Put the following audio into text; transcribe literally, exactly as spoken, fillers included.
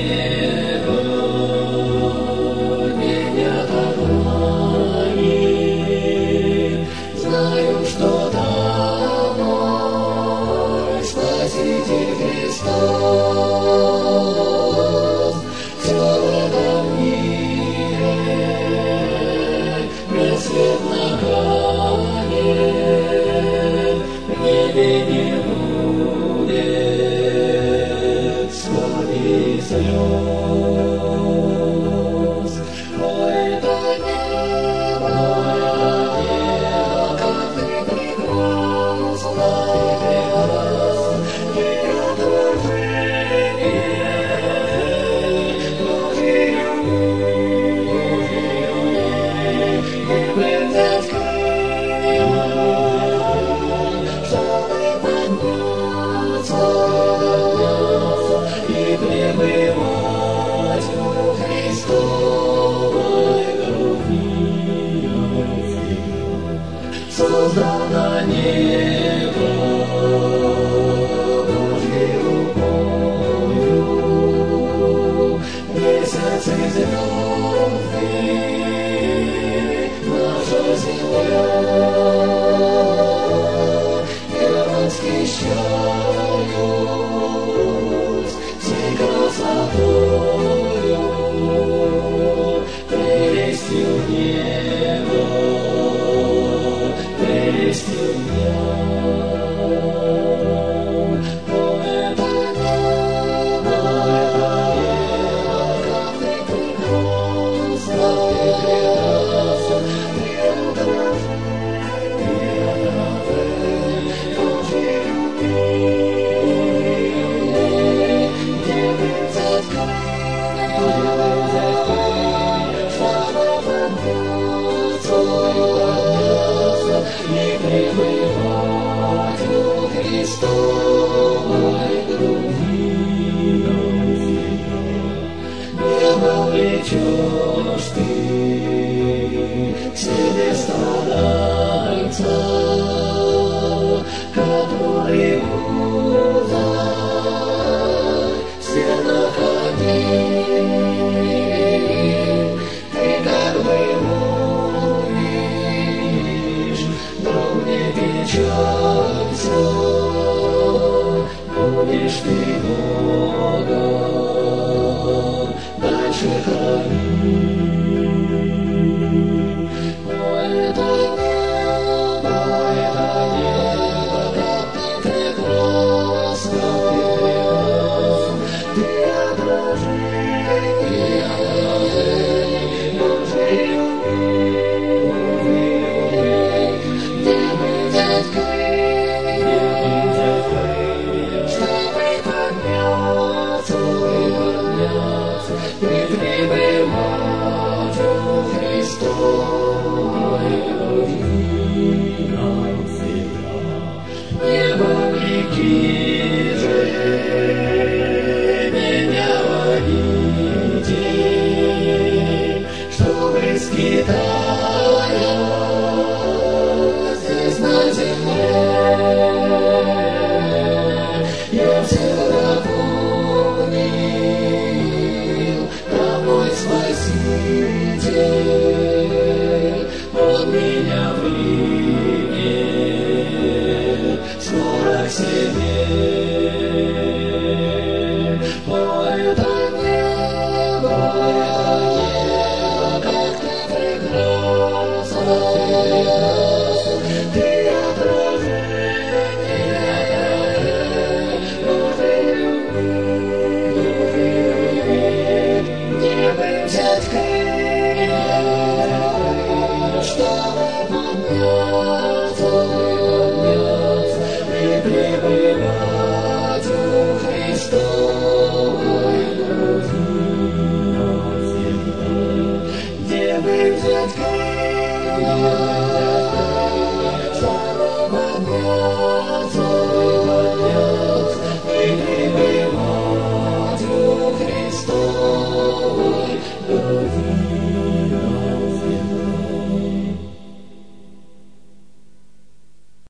небо меня так манит. Знаю, что там мой Спаситель Христос. Все в этом мире рассвет настанет, в небе не будет скорби и слез. Ой, это небо, как ты прекрасна, и отражение Божьей любви. Взять крылья, чтобы подняться и пребывать в Христовой груди. Создал на небо Божьей рукою месяц и звезды, наша земля. Я восхищаюсь всей красотою, прелестью неба, прелестью дня. О, это небо, это небо, как ты прекрасна, ты прекрасна, ты отражение Божьей любви. Где бы взять крылья, чтобы подняться и пребывать в Христовой груди. Небо влечешь ты к себе страдальца, который узок в стенах одних. Ты как бы молвишь: друг, не печалься, будешь ты Бога дальше хранить. О, это небо, это небо, как ты прекрасна, ты отражение Божьей любви. Где бы взять крылья, чтобы подняться и пребывать в Христовой груди навсегда. Небо реки же меня водите, чтобы скитая здесь на земле я всегда помнил, там мой Спаситель, Он меня примет скоро к себе. О, это небо, это небо, как ты прекрасна, ты отражение Божьей любви. Где бы взять крылья, чтобы подняться и пребывать в Христе.